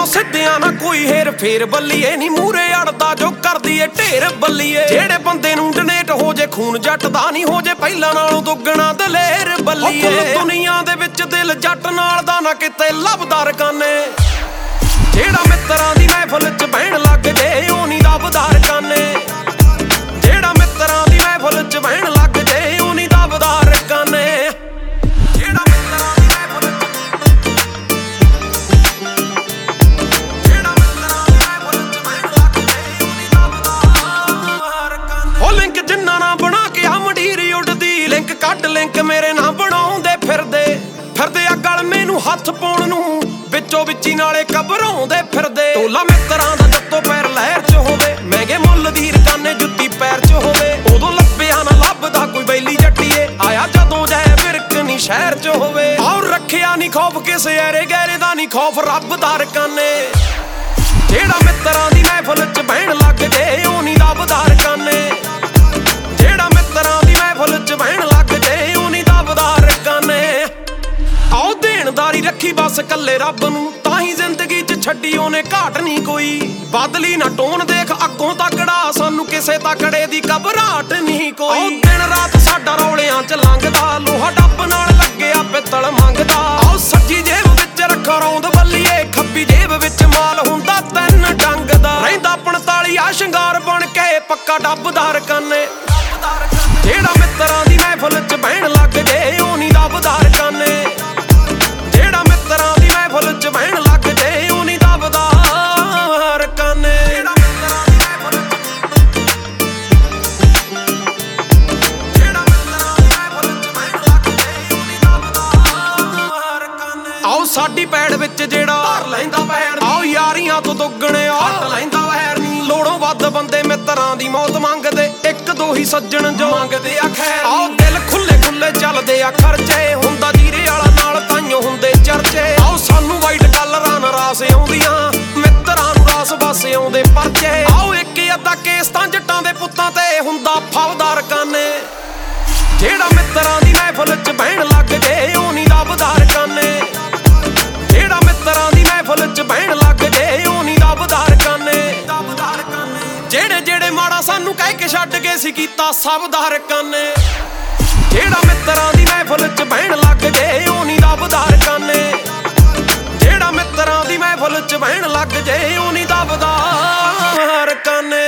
ਸਿੱਧਿਆਂ ਨਾ ਕੋਈ ਹੇਰ ਫੇਰ ਬੱਲੀਏ ਨੀ ਮੂਰੇ ਅੜਦਾ ਜੋ ਕਰਦੀ ਏ ਢੇਰ ਬੱਲੀਏ ਜਿਹੜੇ ਬੰਦੇ ਨੂੰ ਡਨੇਟ ਹੋ ਜੇ ਖੂਨ ਜੱਟ ਦਾ ਨਹੀਂ ਹੋ ਜੇ ਪਹਿਲਾਂ ਨਾਲੋਂ ਦੁੱਗਣਾ ਦਲੇਰ ਬੱਲੀਏ ਦੁਨੀਆ ਦੇ ਵਿੱਚ ਦਿਲ ਜੱਟ ਨਾਲ ਦਾ ਨਾ ਕਿਤੇ ਲੱਭਦਾ ਰਕਾਨੇ ਜਿਹੜਾ ਮਿੱਤਰਾਂ ਦੀ ਮਹਿਫਲ 'ਚ ਬਹਿਣ ਲੱਗ ਜੇ ਉਹ ਨਹੀਂ ਲੱਭਦਾ ਰਕਾਨੇ ਜਿਹੜਾ ਮਿੱਤਰਾਂ ਦੀ ਮਹਿਫਲ 'ਚ ਬਹਿਣ ਲੱਗ ਜੇ ਉਹ ਨਹੀਂ ਲੱਭਦਾ ਰਕਾਨੇ ਜਿਹੜਾ ਮਿੱਤਰਾਂ ਦੀ ਮਹਿਫਲ 'ਚ ਜਿਹੜਾ ਮਿੱਤਰਾਂ ਦੀ ਮਹਿਫਲ 'ਚ ਬਹਿਣ ਲੱਗ ਜੇ ਉਹ ਨਹੀਂ ਲੱਭਦਾ ਰਕਾਨੇ ਉਹ ਲਿੰਕ ਜਿੰਨਾ ਨਾ ਬਣਾ ਕੇ ਆ ਮੰਡੀਰ ਉੱਡਦੀ ਲਿੰਕ ਕੱਢ ਲਿੰਕ ਮੇਰੇ ਨਾਲ ਬਣਾਉਂਦੇ ਫਿਰਦੇ ਆ ਗਲ ਮੈਨੂੰ ਹੱਥ ਪਾਉਣ ਨੂੰ ਵਿੱਚੋਂ ਵਿੱਚੀ ਨਾਲੇ ਘਬਰਾਉਂਦੇ ਫਿਰਦੇ ਟੋਲਾ ਮਿੱਤਰਾਂ ਦਾ ਜੱਤੋਂ ਪੈਰ ਲਹਿਰ 'ਚ ਹੋਵੇ ਮਹਿੰਗੇ ਮੁੱਲ ਦੀ ਰਕਾਨੇ ਜੁੱਤੀ ਪੈਰ 'ਚ ਹੋਵੇ ਉਦੋਂ ਲੱਭਿਆ ਨਾ ਲੱਭਦਾ ਕੋਈ ਬੈਲੀ ਜੱਟੀਏ ਆਇਆ ਜਦੋਂ ਜੈ ਵਿਰਕਨੀ ਸ਼ਹਿਰ 'ਚ ਹੋਵੇ ਔਰ ਰੱਖਿਆ ਨਹੀਂ ਖੌਫ ਕਿਸੇ ਐਰੇ ਗਹਿਰੇ ਦਾ ਨਹੀਂ ਖੌਫ ਰੱਬ ਦਾ ਰਕਾਨੇ ਜਿਹੜਾ ਮਿੱਤਰਾਂ ਦੀ ਮਹਿਫਲ 'ਚ ਬਹਿਣ ਲੱਗ ਜੇ ਉਹ ਨਹੀਂ ਲੱਭਦਾ ਰਕਾਨੇ ਜਿਹੜਾ ਮਿੱਤਰਾਂ ਦੀ ਮਹਿਫਲ 'ਚ ਬਹਿਣ ਲੱਗ ਜੇ ਉਹ ਨਹੀਂ ਲੱਭਦਾ ਰਕਾਨੇ ਆਓ ਦੇਣਦਾਰੀ ਰੱਖੀ ਬਸ ਕੱਲੇ ਰੱਬ ਨੂੰ ਤਾਂ ਹੀ ਜ਼ਿੰਦਗੀ 'ਚ ਛੱਡੀ ਉਹਨੇ ਘਾਟ ਨਹੀਂ ਕੋਈ ਬਦਲੀ ਨਾ ਟੋਨ ਦੇਖ ਅੱਗੋਂ ਤਕੜਾ ਸਾਨੂੰ ਕਿਸੇ ਤਕੜੇ ਦੀ ਘਬਰਾਹਟ ਨਹੀਂ ਕੋਈ ਆਓ ਦਿਨ ਰਾਤ ਸਾਡਾ ਰੌਲਿਆਂ 'ਚ ਲੰਘਦਾ ਲੋਹਾ ਡੱਬ ਨਾਲ ਲੱਗਿਆ ਪਿੱਤਲ ਮੰਗਦਾ ਆਓ ਸੱਜੀ ਜੇਬ ਵਿੱਚ ਰੱਖੋ ਰੌਂਦ ਬੱਲੀਏ ਖੱਬੀ ਜੇਬ ਵਿੱਚ ਮਾਲ ਹੁੰਦਾ ਤਿੰਨ ਡੰਗ ਦਾ ਰਹਿੰਦਾ 45 ਆ ਸ਼ਿੰਗਾਰ ਬਣ ਕੇ ਪੱਕਾ ਡੱਬਦਾ ਰਕਾਨੇ ਜਿਹੜਾ ਮਿੱਤਰਾਂ ਦੀ ਮਹਿਫਲ 'ਚ ਬਹਿਣ ਲੱਗ ਜੇ ਉਹ ਨਹੀਂ ਲੱਭਦਾ ਰਕਾਨੇ ਜਿਹੜਾ ਮਿੱਤਰਾਂ ਦੀ ਮਹਿਫਲ 'ਚ ਬਹਿਣ ਲੱਗ ਜੇ ਉਹ ਨਹੀਂ ਲੱਭਦਾ ਰਕਾਨੇ ਜਿਹੜਾ ਮਿੱਤਰਾਂ ਦੀ ਮਹਿਫਲ 'ਚ ਜਿਹੜਾ ਮਿੱਤਰਾਂ ਦੀ ਮਹਿਫਲ 'ਚ ਬਹਿਣ ਲੱਗ ਜੇ ਉਹ ਨਹੀਂ ਲੱਭਦਾ ਰਕਾਨੇ ਆਓ ਸਾਡੀ ਪੈੜ ਵਿੱਚ ਜਿਹੜਾ ਧਰ ਲੈਂਦਾ ਵਹਿਰ ਆਓ ਯਾਰੀਆਂ ਤੋਂ ਦੁੱਗਣੇ ਹੱਟ ਲੈਂਦਾ ਵਹਿਰ ਨਹੀਂ ਲੋੜੋਂ ਵੱਧ ਬੰਦੇ ਮਿੱਤਰਾਂ ਦੀ ਮੌਤ ਮੰਗਦੇ ਇੱਕ ਦੋ ਹੀ ਸੱਜਣ ਜੋ ਮੰਗਦੇ ਆ ਖੈਰ ਆਓ ਦਿਲ ਖੁੱਲੇ ਖੁੱਲੇ ਚੱਲਦੇ ਆ ਖਰਚੇ ਹੁੰਦਾ ਜੀਰੇ ਵਾਲਾ ਨਾਲ ਤਾਈਓ ਹੁੰਦੇ ਚਰਚੇ ਆਓ ਸਾਨੂੰ ਵਾਈਟ ਕਲਰਾਂ ਨਾਲ ਰਾਸ ਆਉਂਦੀਆਂ ਮਿੱਤਰਾਂ ਨੂੰ ਰਾਸ ਬਸ ਆਉਂਦੇ ਪਰਚੇ ਆਓ ਇੱਕ ਅੱਧਾ ਕੇਸ ਤਾਂ ਜੱਟਾਂ ਦੇ ਪੁੱਤਾਂ ਤੇ ਹੁੰਦਾ ਫੌਜਦਾਰ ਰਕਾਨੇ ਜਿਹੜਾ ਮਿੱਤਰਾਂ ਦੀ ਮਹਿਫਲ 'ਚ ਬਹਿਣ ਲੱਗ ਜੇ ਉਹ ਨਹੀਂ ਲੱਭਦਾ ਰਕਾਨੇ ਜਿਹੜਾ ਮਿੱਤਰਾਂ ਦੀ ਮਹਿਫਲ 'ਚ ਬਹਿਣ ਲੱਗ ਜੇ ਉਹ ਨਹੀਂ ਲੱਭਦਾ ਰਕਾਨੇ ਜਿਹੜੇ ਮਾੜਾ ਸਾਨੂੰ ਕਹਿ ਕੇ ਛੱਡ ਕੇ ਸੀ ਕੀਤਾ ਸਭ ਦਾ ਰਕਾਨੇ ਜਿਹੜਾ ਮਿੱਤਰਾਂ ਦੀ ਮਹਿਫਲ 'ਚ ਬਹਿਣ ਲੱਗ ਜੇ ਉਹ ਨਹੀਂ ਲੱਭਦਾ ਰਕਾਨੇ ਜਿਹੜਾ ਮਿੱਤਰਾਂ ਦੀ ਮਹਿਫਲ 'ਚ ਬਹਿਣ ਲੱਗ ਜੇ ਉਹ ਨਹੀਂ ਲੱਭਦਾ ਰਕਾਨੇ